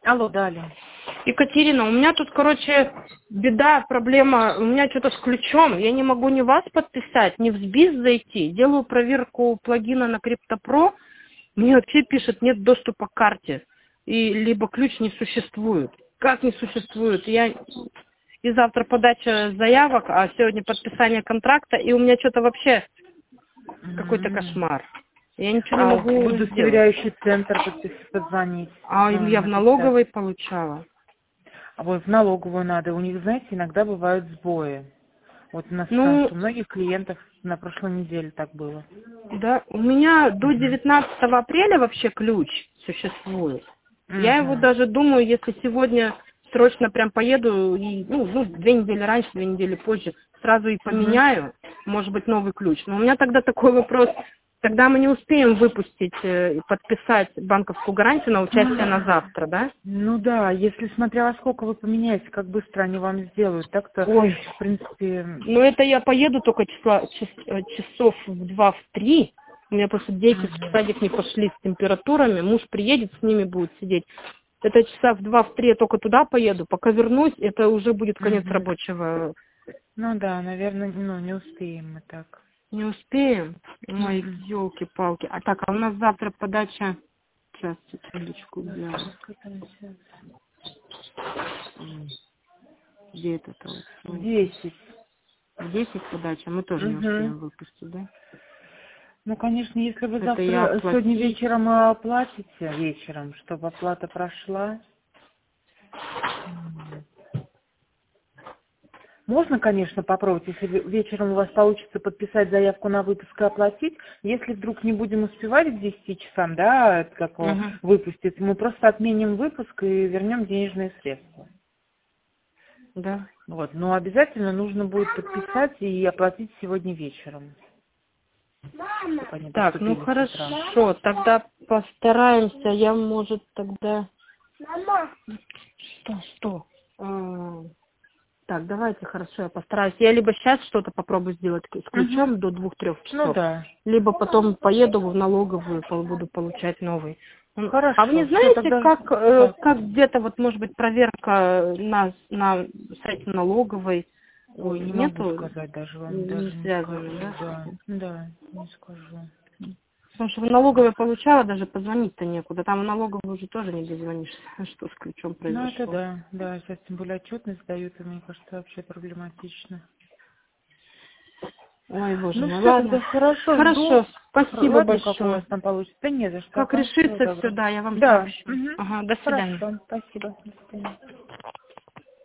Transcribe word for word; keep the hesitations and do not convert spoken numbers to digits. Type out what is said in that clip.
Алло, Далее. Екатерина, у меня тут, короче, беда, проблема. У меня что-то с ключом. Я не могу ни вас подписать, ни в СБИС зайти. Делаю проверку плагина на CryptoPro. Мне вообще пишет, нет доступа к карте. И либо ключ не существует. Как не существует? Я... И завтра подача заявок, а сегодня подписание контракта. И у меня что-то вообще какой-то кошмар. Я ничего не А могу в сделать. удостоверяющий центр подпис- позвонить. А ну, я в написать. налоговой получала. А вот в налоговую надо. У них, знаете, иногда бывают сбои. Вот у нас Ну, у многих клиентов на прошлой неделе так было. да, у меня до Угу. девятнадцатого апреля вообще ключ существует. Я его Угу. даже думаю, если сегодня срочно прям поеду, и, ну, ну, две недели раньше, две недели позже, сразу и Угу. поменяю, может быть, новый ключ. Но у меня тогда такой вопрос, тогда мы не успеем выпустить и подписать банковскую гарантию на участие на завтра, да? Ну да, если смотря во сколько вы поменяете, как быстро они вам сделают. Так-то, Ой, в принципе... ну это я поеду только числа, час- часов в два, в три. У меня просто дети в Угу. садик не пошли с температурами. Муж приедет, с ними будет сидеть. Это часа в два, в три я только туда поеду. Пока вернусь, это уже будет конец Угу. рабочего. Ну да, наверное, ну не успеем мы так. Не успеем? Ой, Угу. елки-палки. А так, а у нас завтра подача... Сейчас, секундочку, где, где это-то? В Вот, десять. в десять подача, мы тоже не Угу. успеем выпустить, да? Ну, конечно, если вы Это я завтра, сегодня оплатить. вечером оплатите, вечером, чтобы оплата прошла. М. Можно, конечно, попробовать, если ве- вечером у вас получится подписать заявку на выпуск и оплатить. Если вдруг не будем успевать к десяти часам, да, это как его Угу. выпустить, мы просто отменим выпуск и вернем денежные средства. Да. Вот, но обязательно нужно будет подписать и оплатить сегодня вечером, чтобы они Так, ну поступили с утра. хорошо, тогда постараемся, я, может, тогда... Что, что? А, так, давайте, хорошо, я постараюсь. Я либо сейчас что-то попробую сделать с Угу. ключом до двух-трех Ну часов, да. либо потом поеду в налоговую, пол- буду получать новый. М, А вы не Хорошо, все, знаете, тогда как, э, так. как где-то, вот, может быть, проверка на, на сайте налоговой э, Ой, не могу нету, сказать даже вам, не даже не связано, скажу, да? да. Да, не скажу. Потому что в налоговой получала, даже позвонить-то некуда. Там в налоговую уже тоже не дозвонишься, что с ключом Ну, это произошло. да, да, сейчас тем более отчетность дают, и мне кажется, вообще проблематично. Ой, боже Ну мой, все, тогда ладно. хорошо, жду. Хорошо, спасибо Ладно, как у вас большое. там получится. Да не за что, Как ага, всего решится все, доброго. да, я вам Да, сообщу. угу. Ага, до свидания. Хорошо, спасибо, до свидания.